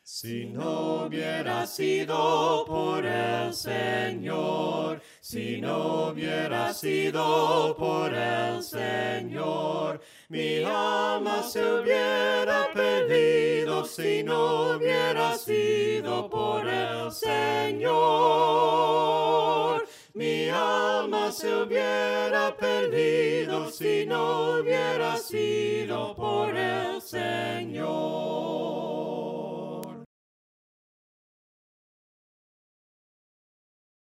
Si no hubiera sido por el Señor, si no hubiera sido por el Señor, mi alma se hubiera perdido si no hubiera sido por el Señor. Mi alma se hubiera perdido si no hubiera sido por el